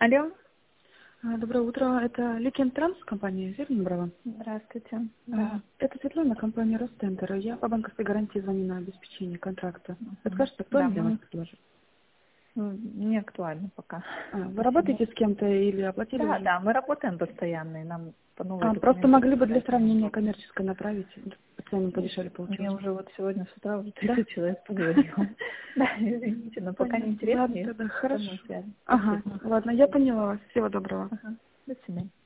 Алло. Доброе утро. Это Ликент Транс, компания Зернеброва. Здравствуйте. Это Светлана, компания Ростендер. Я по банковской гарантии звоню на обеспечение контракта. Подскажите, кто Да, для вас предложит? не актуально пока. Вы работаете с кем-то или оплатили уже? Да, мы работаем постоянно, и нам по новой Просто документы могли бы для писать сравнения неудобно. коммерческой направить. Цену подешевле Мне получилось. уже вот сегодня с утра уже Да? 30 человек позвонило. Да, извините, но пока не Понятно. интересно, Ладно, есть тогда прямой хорошо. связи. Ага, Спасибо. ладно, я поняла вас. Всего доброго. Ага. До свидания.